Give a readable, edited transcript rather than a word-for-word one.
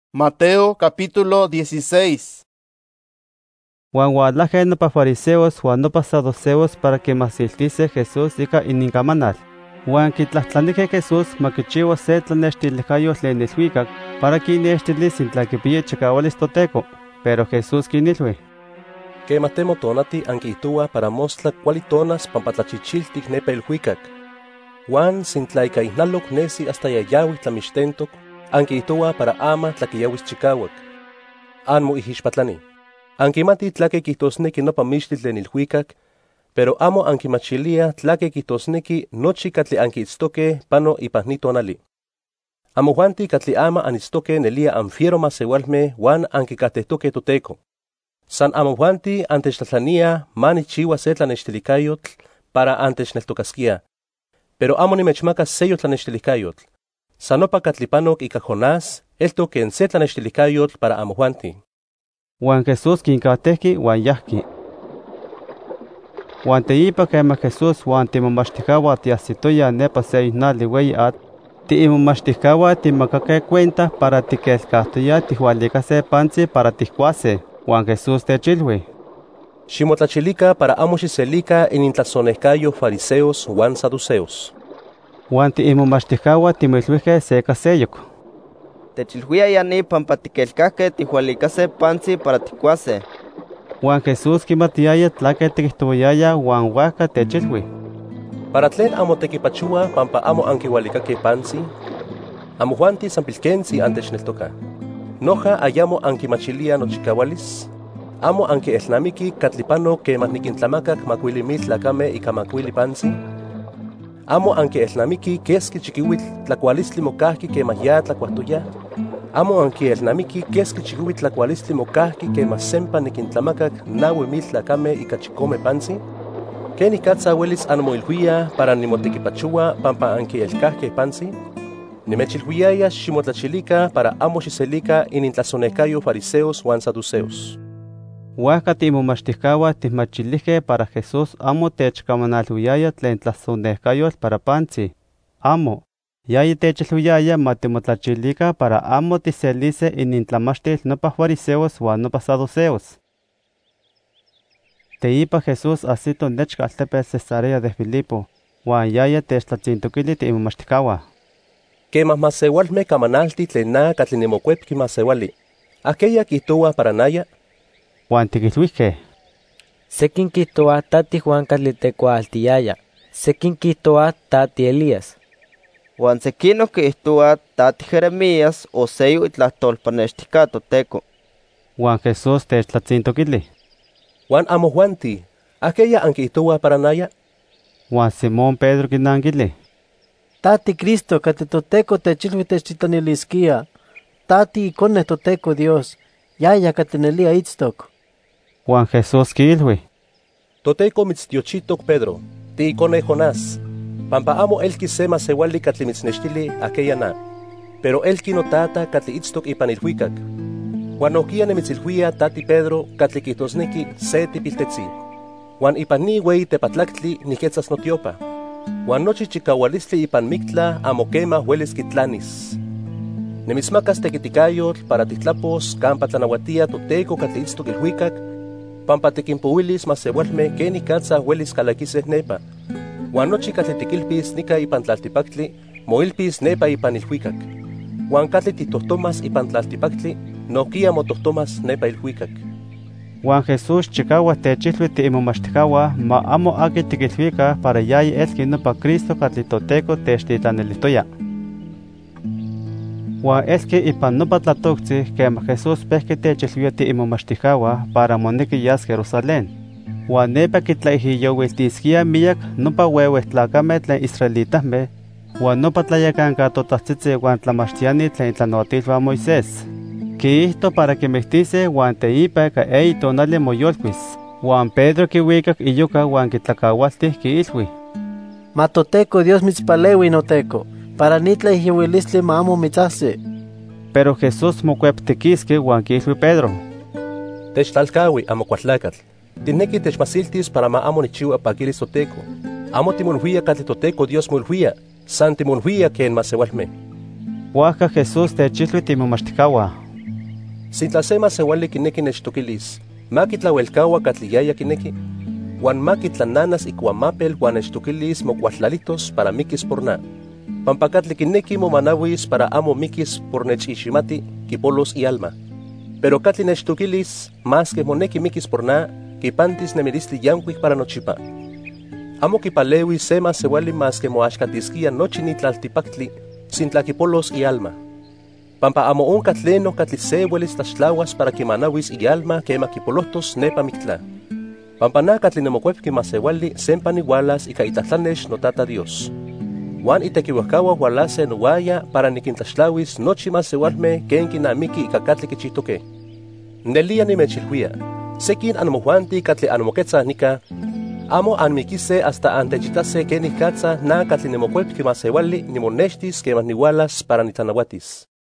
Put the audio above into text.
Mateo capítulo 16. Juan ualahque nopa fariseos huan nopa saduceos para quimasiltise Jesús ika inincamanal. Juan quitlahtlanique Jesús ma quichiua se tlanextilijcayotl tlen ilhuicac para quinextilis intla quipia chicaualis toTeco. Pero Jesús quinilhui: Quema temo tonati anquitua para mostla cuali tonas pampatlachichiltic nepa ilhuicac. Juan sintla ika ihnaloc nesi hasta yayahui tlamixtentoc, anquitua para ama tlaquiyawis chicauac. Anmo ihixpatlani. Anquimati tlaque quihtosnequi nopa mixtli tlen ilhuicac, pero amo anquimachilia tlaque quihtosnequi nochi catli anquiitztoque pano ipan ni tonali. Amo Juanti catli ama anitztoque nelia anfiero masewalme huan anquicatehtoque toTeco. San amo Juanti antechtlania manichiua se tlanextilicayotl para antechneltocasquia, pero amo nimechmacas seyo tlanextilicayotl. Sanopa catlipanoc ika Jonás, eltoque en se tlanextilicayotl para amo Juanti. Juan Jesús quincatehqui huan yahqui. Huan teipa quema Jesús huan timomachticaua tiahsitoya nepa se ihnali ueyi atl, tiimomachticaua timacaque cuenta para tiquelcahtoya tihualicase pantzi para tihcuase. Juan Jesús techilhui: Ximotlachilica para amo xiselica inintlasonehcayo fariseos huan saduceos. Juan tiimomachticaua timilhuique se caseyoc: Techilhuia yani pampa tiquelcahque tihualicase pantzi para tihcuase. Juan Jesús quimatiaya tlaque tiquihtoyaya huan huaca techilhui: Para tlen amo tequipachua pampa amo anquihualicaque pantzi, amo Juanti san pilquentzi antechneltoca. Noja ayamo anquimachilia nochicahualis, amo anquielnamiqui catlipano quema niquintlamacac macuili mil tlacame ica macuili pantzi, amo anquielnamiqui quesqui chiquihuitl tlacualistli mocahqui quema ya tlacuahtoya, amo anquielnamiqui quesqui chiquihuitl tlacualistli mocahqui quema sempa niquintlamacac 9,000 tlacame ica chicome pantzi. ¿Quenicatza huelis anmoilhuia para nimotequipachua pampa anquielcahque pantzi? Nimechilhuiaya ximotlachilica para amo xiselica inintlasonehcayo fariseos huan saduceos. Huaca timomachticaua timachilihque para Jesús amo techcamanalhuiaya tlen tlasonehcayotl para pantzi. Amo. Yaya techilhuiaya ma timotlachilica para amo tiselise inintlamachtil nopa fariseos huan nopa saduceos. Teipa Jesús asito nechca altepetl Cesarea de Filipo, huan yaya techtlatzintoquili timomachticaua: Quema masewalme camanalti tlen na catli nimocuepqui masewali. Aquella quihtoua para naya. Huan tiquilhuique: Sequin quihtoua tati Juan catli tecuaaltiyaya, sequin quihtoua tati Elías. Juan sequinoc quihtoua tati Jeremías o seyo itlahtolpanextica toTeco. Juan Jesús techtlatzintoquili: Juan amo Juanti, aquella anquihtoua para naya. Juan Simón Pedro quinanquili: Tati Cristo catli toTeco techilhui techtitlanilisquia, tati icone toTeco Dios, yaya catli nelia itztoc. Juan Jesús quilhui: toTeco mitztiochitoc Pedro, ti icone Jonás, pampa amo elqui se masewali catli mitznextili aquella na, pero elqui no tata catli itztoc ipan ilhuicac. Juan noquia nemitzilhuia tati Pedro catli quihtosnequi se tipiltetzi. Juan ipan ni ueyi tepatlactli niquetzas notiopa. Juan nochi chicaualistli ipan mictla amo quema huelis quitlanis. Nemitzmacas tequiticayotl para titlapos campa tlanahuatia toTeco catli itztoc ilhuicac, pampa tiquimpuilis masewalme quenicatza huelis calaquiseh nepa. Juan nochi catli tiquilpis nica ipan tlaltipactli, moilpis nepa ipan ilhuicac. Juan catli titohtomas ipan tlaltipactli, noquia motohtomas nepa ilhuicac. Juan Jesús chicaua techilhui tiimomachticaua ma amo aqui tiquilhuica para yaya elqui nopa Cristo catli toTeco techtitlanilihtoya. Juan elqui ipan nopa tlatoctzi quema Jesús pehqui techilhuia tiimomachticaua para monequi yas Jerusalén. Juan nepa quitlaijiyohuiltisquia miyac nopa ueuehtlacame tlen israelitahme, huan nopa tlayacanca totajtzitzi huan tlamachtiani tlen itlanahuatilhuan Moisés. Quihto para quimictise huan teipa ica eyi tonali moyolcuis. Juan Pedro quihuicac iyoca huan quitlacaualtih quiilhui: Ma toTeco Dios mitzpaleui noTeco, para nitla ihiuilistli ma amo mitzahsi. Pero Jesús mocueptiquisque huan quiilhui Pedro: Techtlalcaui amo cuatlacatl, tinequi techmasiltis para ma amo nichiua paquilis toTeco. Amo timolhuia catli toTeco Dios molhuia, san timolhuia quen masewalme. Huaca Jesús techilhui timomachticaua: Sintla se masewali kineki nechtokilis, makitlauelkaua katliyaya kineki, wan makitlananas ikuamapel wan nechtokilis mokuatlalitos para mikis por na. Pampakatli kineki momanawis para amo mikis por nechishimati, kipolos y alma. Pero katli nechtokilis, mas que moneki mikis por na, kipantis nemiristli yankuik para nochipa. Amo kipalewi se masewali mas que moashkatiskia nochi nitlaltipaktli, sintla kipolos y alma. Pampa amo onkatleno katli sewelis tlaxtlawas para kimanawis y alma kema kipolotos nepa miktla. Pampa na katli nemokuepki masewali sempan igualas ika itatlanesh notata Dios. Wan itekiwakawa walase nuwaya para nikintlaxtlawis nochi masewalme ken kinamiki ika katli kichitoke. Nelia nimechilhuia, sekin anmojuanti katli anmoketza nika, amo anmikise hasta antechitase kenikatza na katli nemokuepki masewali nimonextis keman niwalas para nitanawatis.